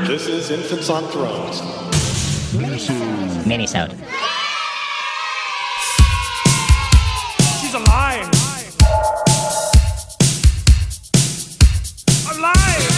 This is Infants on Thrones. Minisode. She's alive! Alive!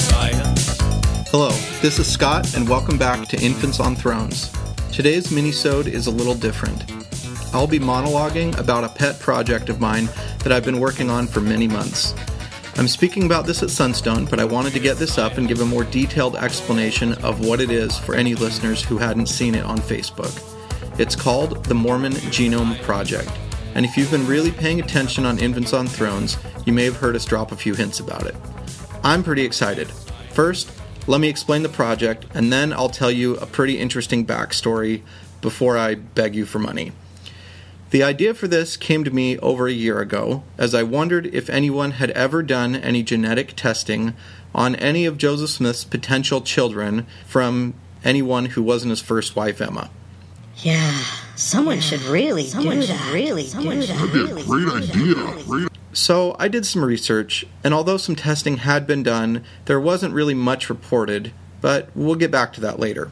Hello, this is Scott, and welcome back to Infants on Thrones. Today's minisode is a little different. I'll be monologuing about a pet project of mine that I've been working on for many months. I'm speaking about this at Sunstone, but I wanted to get this up and give a more detailed explanation of what it is for any listeners who hadn't seen it on Facebook. It's called the Mormon Genome Project, and if you've been really paying attention on Infants on Thrones, you may have heard us drop a few hints about it. I'm pretty excited. First, let me explain the project, and then I'll tell you a pretty interesting backstory before I beg you for money. The idea for this came to me over a year ago, as I wondered if anyone had ever done any genetic testing on any of Joseph Smith's potential children from anyone who wasn't his first wife, Emma. Yeah, someone should really do that. That'd be a great idea. So I did some research, and although some testing had been done, there wasn't really much reported, but we'll get back to that later.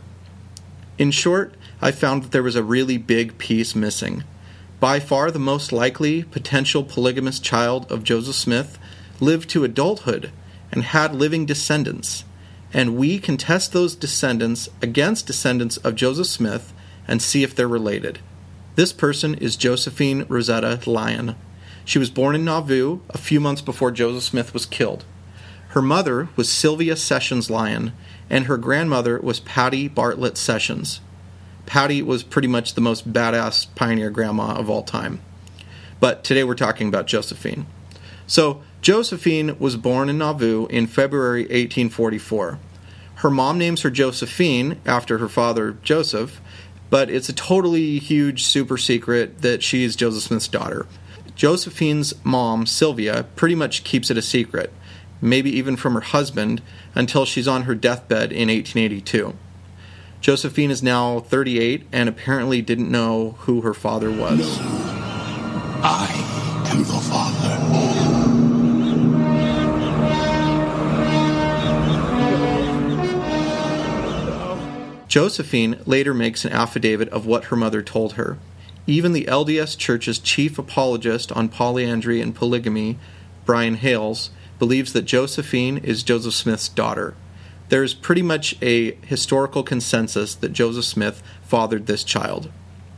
In short, I found that there was a really big piece missing. By far the most likely potential polygamous child of Joseph Smith lived to adulthood and had living descendants, and we can test those descendants against descendants of Joseph Smith and see if they're related. This person is Josephine Rosetta Lyon. She was born in Nauvoo a few months before Joseph Smith was killed. Her mother was Sylvia Sessions Lyon, and her grandmother was Patty Bartlett Sessions. Patty was pretty much the most badass pioneer grandma of all time. But today we're talking about Josephine. So, Josephine was born in Nauvoo in February 1844. Her mom names her Josephine after her father, Joseph, but it's a totally huge super secret that she is Joseph Smith's daughter. Josephine's mom, Sylvia, pretty much keeps it a secret, maybe even from her husband, until she's on her deathbed in 1882. Josephine is now 38 and apparently didn't know who her father was. I am the father. Josephine later makes an affidavit of what her mother told her. Even the LDS Church's chief apologist on polyandry and polygamy, Brian Hales, believes that Josephine is Joseph Smith's daughter. There's pretty much a historical consensus that Joseph Smith fathered this child.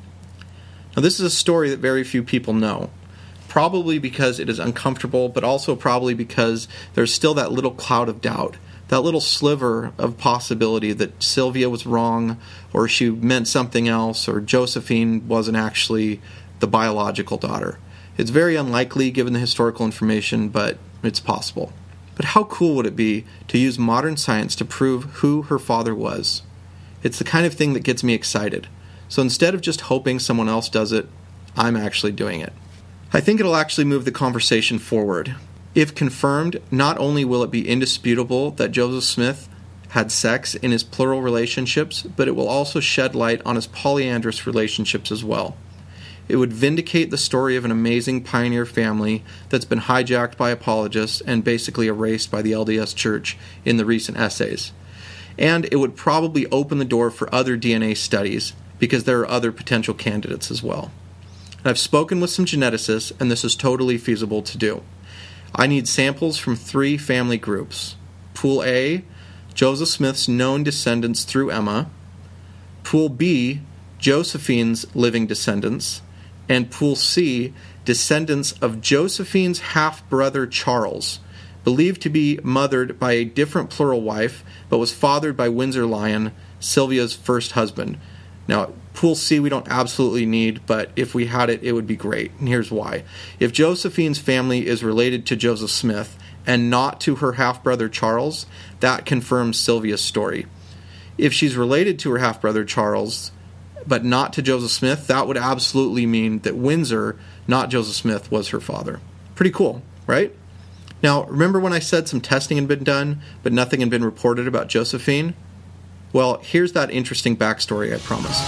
Now, this is a story that very few people know, probably because it is uncomfortable, but also probably because there's still that little cloud of doubt, that little sliver of possibility that Sylvia was wrong, or she meant something else, or Josephine wasn't actually the biological daughter. It's very unlikely given the historical information, but it's possible. But how cool would it be to use modern science to prove who her father was? It's the kind of thing that gets me excited. So instead of just hoping someone else does it, I'm actually doing it. I think it'll actually move the conversation forward. If confirmed, not only will it be indisputable that Joseph Smith had sex in his plural relationships, but it will also shed light on his polyandrous relationships as well. It would vindicate the story of an amazing pioneer family that's been hijacked by apologists and basically erased by the LDS Church in the recent essays. And it would probably open the door for other DNA studies, because there are other potential candidates as well. And I've spoken with some geneticists, and this is totally feasible to do. I need samples from 3 family groups. Pool A, Joseph Smith's known descendants through Emma. Pool B, Josephine's living descendants. And Pool C, descendants of Josephine's half-brother Charles, believed to be mothered by a different plural wife, but was fathered by Windsor Lyon, Sylvia's first husband. Now, Pool C we don't absolutely need, but if we had it, it would be great. And here's why. If Josephine's family is related to Joseph Smith and not to her half-brother Charles, that confirms Sylvia's story. If she's related to her half-brother Charles, but not to Joseph Smith, that would absolutely mean that Windsor, not Joseph Smith, was her father. Pretty cool, right? Now, remember when I said some testing had been done, but nothing had been reported about Josephine? Well, here's that interesting backstory I promised.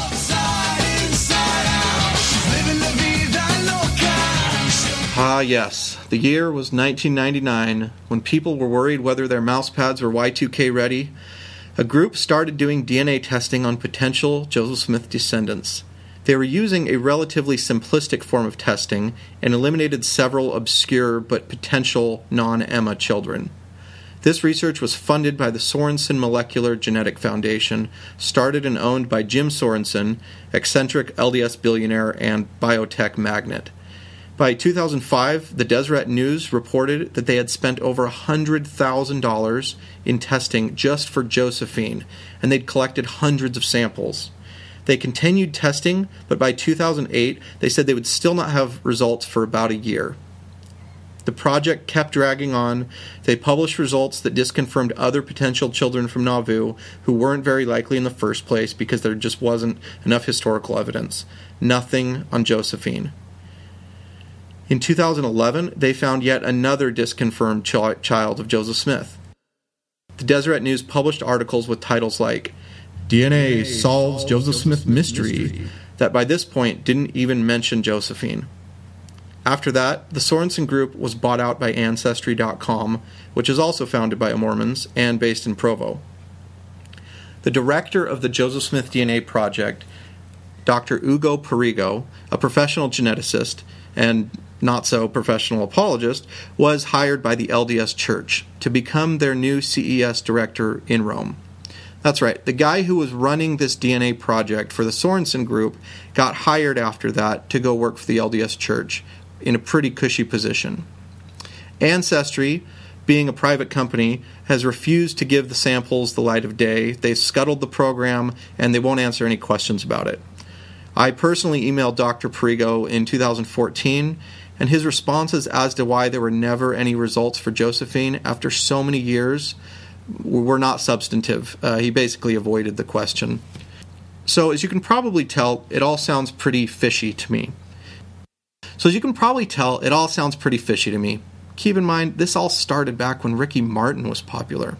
Ah, yes. The year was 1999, when people were worried whether their mouse pads were Y2K ready. a group started doing DNA testing on potential Joseph Smith descendants. They were using a relatively simplistic form of testing and eliminated several obscure but potential non-Emma children. This research was funded by the Sorensen Molecular Genetic Foundation, started and owned by Jim Sorensen, eccentric LDS billionaire and biotech magnate. By 2005, the Deseret News reported that they had spent over $100,000 in testing just for Josephine, and they'd collected hundreds of samples. They continued testing, but by 2008, they said they would still not have results for about a year. The project kept dragging on. They published results that disconfirmed other potential children from Nauvoo who weren't very likely in the first place because there just wasn't enough historical evidence. Nothing on Josephine. In 2011, they found yet another disconfirmed child of Joseph Smith. The Deseret News published articles with titles like, DNA Solves Joseph Smith Mystery, that by this point didn't even mention Josephine. After that, the Sorensen Group was bought out by Ancestry.com, which is also founded by Mormons and based in Provo. The director of the Joseph Smith DNA Project, Dr. Ugo Perigo, a professional geneticist and not-so-professional apologist, was hired by the LDS Church to become their new CES director in Rome. That's right, the guy who was running this DNA project for the Sorensen Group got hired after that to go work for the LDS Church, in a pretty cushy position. Ancestry, being a private company, has refused to give the samples the light of day. They've scuttled the program, and they won't answer any questions about it. I personally emailed Dr. Perigo in 2014, and his responses as to why there were never any results for Josephine after so many years were not substantive. He basically avoided the question. So, as you can probably tell, it all sounds pretty fishy to me. Keep in mind, this all started back when Ricky Martin was popular.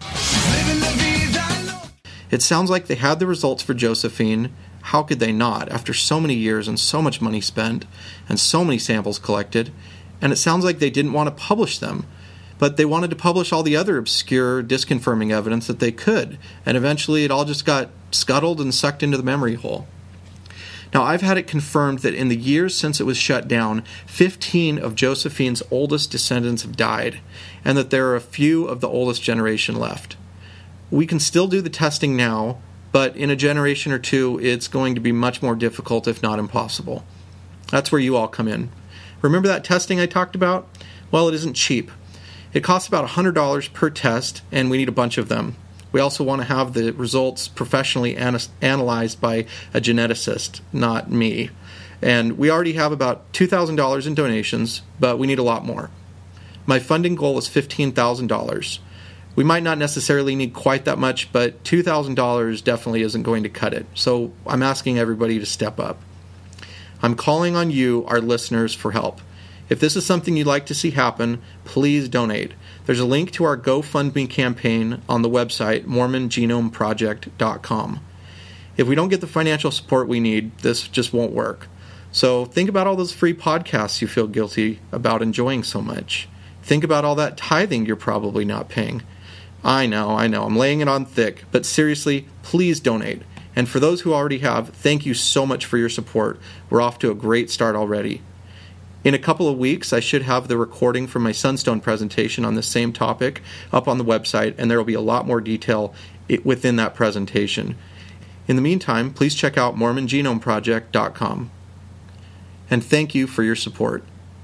It sounds like they had the results for Josephine. How could they not, after so many years and so much money spent and so many samples collected? And it sounds like they didn't want to publish them, but they wanted to publish all the other obscure, disconfirming evidence that they could, and eventually it all just got scuttled and sucked into the memory hole. Now, I've had it confirmed that in the years since it was shut down, 15 of Josephine's oldest descendants have died, and that there are a few of the oldest generation left. We can still do the testing now, but in a generation or two, it's going to be much more difficult, if not impossible. That's where you all come in. Remember that testing I talked about? Well, it isn't cheap. It costs about $100 per test, and we need a bunch of them. We also want to have the results professionally analyzed by a geneticist, not me. And we already have about $2,000 in donations, but we need a lot more. My funding goal is $15,000. We might not necessarily need quite that much, but $2,000 definitely isn't going to cut it. So I'm asking everybody to step up. I'm calling on you, our listeners, for help. If this is something you'd like to see happen, please donate. There's a link to our GoFundMe campaign on the website, MormonGenomeProject.com. If we don't get the financial support we need, this just won't work. So think about all those free podcasts you feel guilty about enjoying so much. Think about all that tithing you're probably not paying. I know, I'm laying it on thick, but seriously, please donate. And for those who already have, thank you so much for your support. We're off to a great start already. In a couple of weeks, I should have the recording from my Sunstone presentation on the same topic up on the website, and there will be a lot more detail within that presentation. In the meantime, please check out MormonGenomeProject.com. And thank you for your support.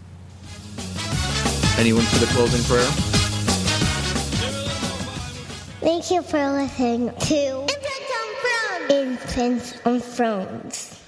Anyone for the closing prayer? Thank you for listening to Infants on Thrones.